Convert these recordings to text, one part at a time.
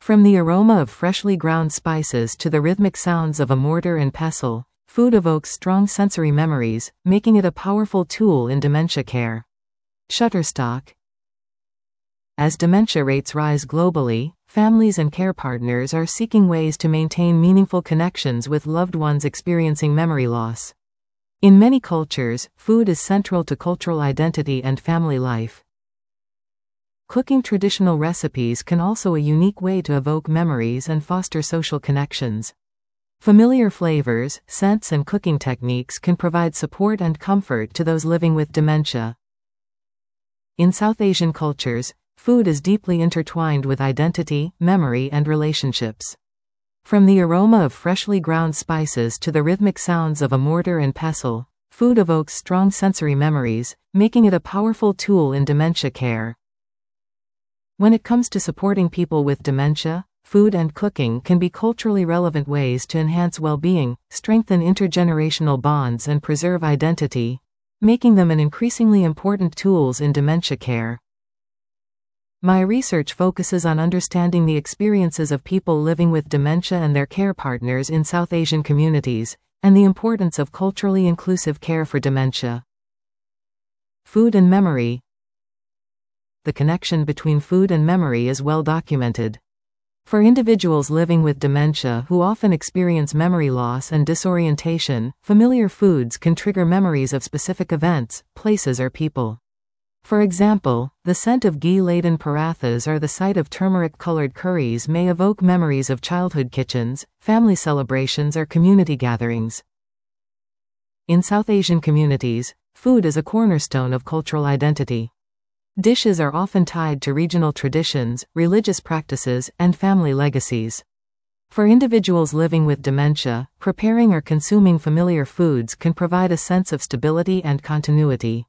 From the aroma of freshly ground spices to the rhythmic sounds of a mortar and pestle, food evokes strong sensory memories, making it a powerful tool in dementia care. Shutterstock. As dementia rates rise globally, families and care partners are seeking ways to maintain meaningful connections with loved ones experiencing memory loss. In many cultures, food is central to cultural identity and family life. Cooking traditional recipes can also be a unique way to evoke memories and foster social connections. Familiar flavors, scents, and cooking techniques can provide support and comfort to those living with dementia. In South Asian cultures, food is deeply intertwined with identity, memory, and relationships. From the aroma of freshly ground spices to the rhythmic sounds of a mortar and pestle, food evokes strong sensory memories, making it a powerful tool in dementia care. When it comes to supporting people with dementia, food and cooking can be culturally relevant ways to enhance well-being, strengthen intergenerational bonds, and preserve identity, making them an increasingly important tools in dementia care. My research focuses on understanding the experiences of people living with dementia and their care partners in South Asian communities, and the importance of culturally inclusive care for dementia. Food and memory. The connection between food and memory is well documented. For individuals living with dementia who often experience memory loss and disorientation, familiar foods can trigger memories of specific events, places, or people. For example, the scent of ghee-laden parathas or the sight of turmeric-colored curries may evoke memories of childhood kitchens, family celebrations, or community gatherings. In South Asian communities, food is a cornerstone of cultural identity. Dishes are often tied to regional traditions, religious practices, and family legacies. For individuals living with dementia, preparing or consuming familiar foods can provide a sense of stability and continuity.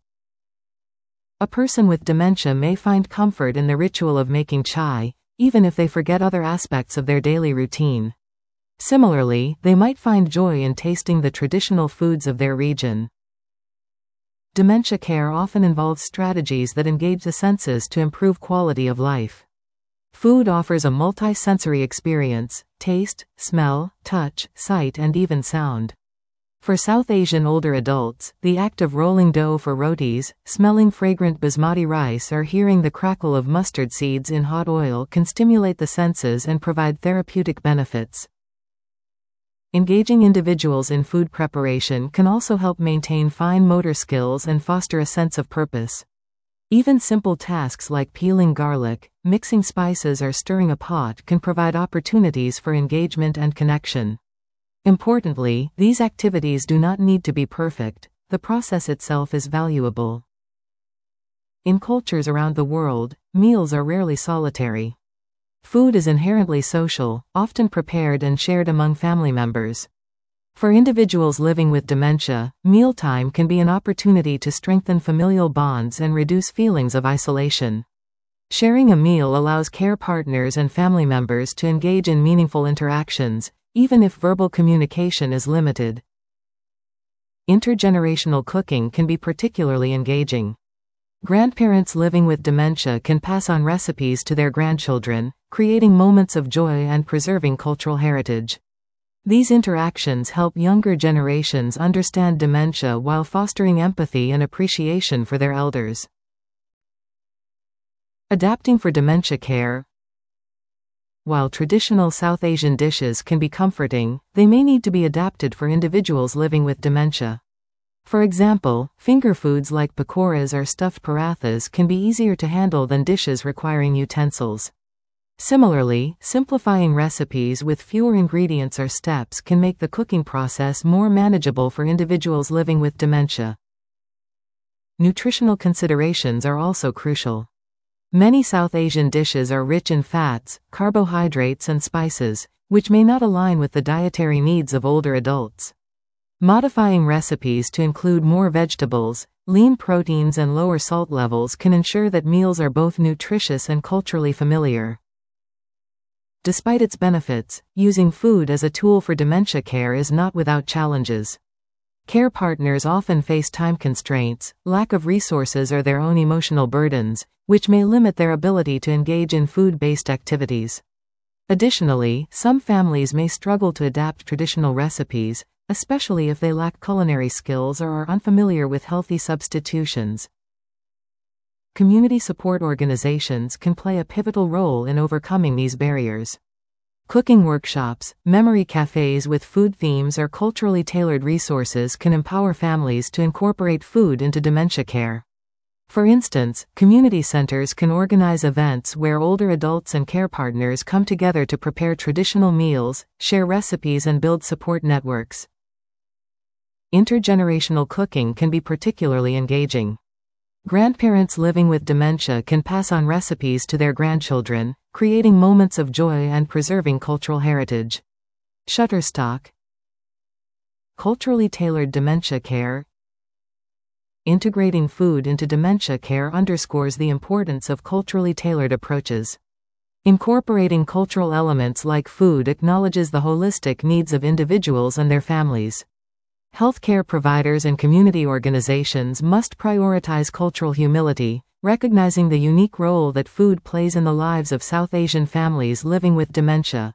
A person with dementia may find comfort in the ritual of making chai, even if they forget other aspects of their daily routine. Similarly, they might find joy in tasting the traditional foods of their region. Dementia care often involves strategies that engage the senses to improve quality of life. Food offers a multi-sensory experience: taste, smell, touch, sight, and even sound. For South Asian older adults, the act of rolling dough for rotis, smelling fragrant basmati rice, or hearing the crackle of mustard seeds in hot oil can stimulate the senses and provide therapeutic benefits. Engaging individuals in food preparation can also help maintain fine motor skills and foster a sense of purpose. Even simple tasks like peeling garlic, mixing spices, or stirring a pot can provide opportunities for engagement and connection. Importantly, these activities do not need to be perfect. The process itself is valuable. In cultures around the world, meals are rarely solitary. Food is inherently social, often prepared and shared among family members. For individuals living with dementia, mealtime can be an opportunity to strengthen familial bonds and reduce feelings of isolation. Sharing a meal allows care partners and family members to engage in meaningful interactions, even if verbal communication is limited. Intergenerational cooking can be particularly engaging. Grandparents living with dementia can pass on recipes to their grandchildren, creating moments of joy and preserving cultural heritage. These interactions help younger generations understand dementia while fostering empathy and appreciation for their elders. Adapting for dementia care. While traditional South Asian dishes can be comforting, they may need to be adapted for individuals living with dementia. For example, finger foods like pakoras or stuffed parathas can be easier to handle than dishes requiring utensils. Similarly, simplifying recipes with fewer ingredients or steps can make the cooking process more manageable for individuals living with dementia. Nutritional considerations are also crucial. Many South Asian dishes are rich in fats, carbohydrates, and spices, which may not align with the dietary needs of older adults. Modifying recipes to include more vegetables, lean proteins, and lower salt levels can ensure that meals are both nutritious and culturally familiar. Despite its benefits, using food as a tool for dementia care is not without challenges. Care partners often face time constraints, lack of resources, or their own emotional burdens, which may limit their ability to engage in food-based activities. Additionally, some families may struggle to adapt traditional recipes, especially if they lack culinary skills or are unfamiliar with healthy substitutions. Community support organizations can play a pivotal role in overcoming these barriers. Cooking workshops, memory cafes with food themes, or culturally tailored resources can empower families to incorporate food into dementia care. For instance, community centers can organize events where older adults and care partners come together to prepare traditional meals, share recipes, and build support networks. Intergenerational cooking can be particularly engaging. Grandparents living with dementia can pass on recipes to their grandchildren, creating moments of joy and preserving cultural heritage. Shutterstock. Culturally tailored dementia care. Integrating food into dementia care underscores the importance of culturally tailored approaches. Incorporating cultural elements like food acknowledges the holistic needs of individuals and their families. Healthcare providers and community organizations must prioritize cultural humility, recognizing the unique role that food plays in the lives of South Asian families living with dementia.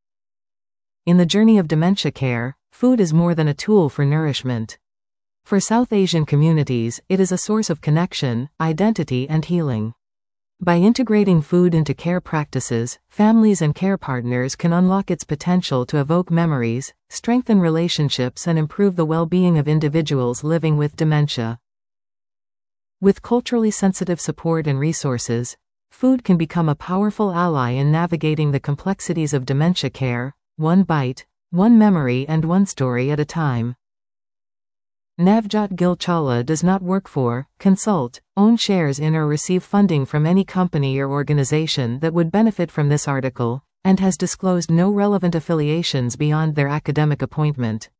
In the journey of dementia care, food is more than a tool for nourishment. For South Asian communities, it is a source of connection, identity, and healing. By integrating food into care practices, families and care partners can unlock its potential to evoke memories, strengthen relationships, and improve the well-being of individuals living with dementia. With culturally sensitive support and resources, food can become a powerful ally in navigating the complexities of dementia care, one bite, one memory, and one story at a time. Navjot Gill Chawla does not work for, consult, own shares in, or receive funding from any company or organization that would benefit from this article, and has disclosed no relevant affiliations beyond their academic appointment.